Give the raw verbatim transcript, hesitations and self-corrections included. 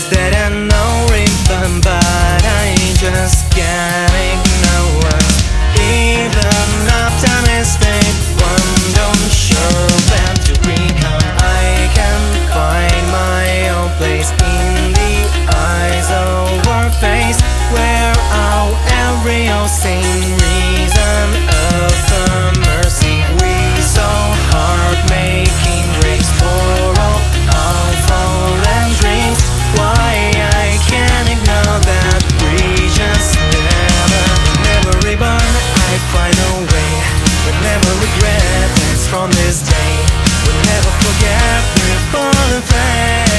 that I know rhythm, but I just can't ignore. Even after mistake, one don't sure when to become. I can find my own place in the eyes of our face, where our every same reason of the mercy. We so hard making breaks for all our fallen dreams. Why I can't ignore that we just never, never reborn. I find a way, but never regret. It's from this day, we'll never forget we're born and play.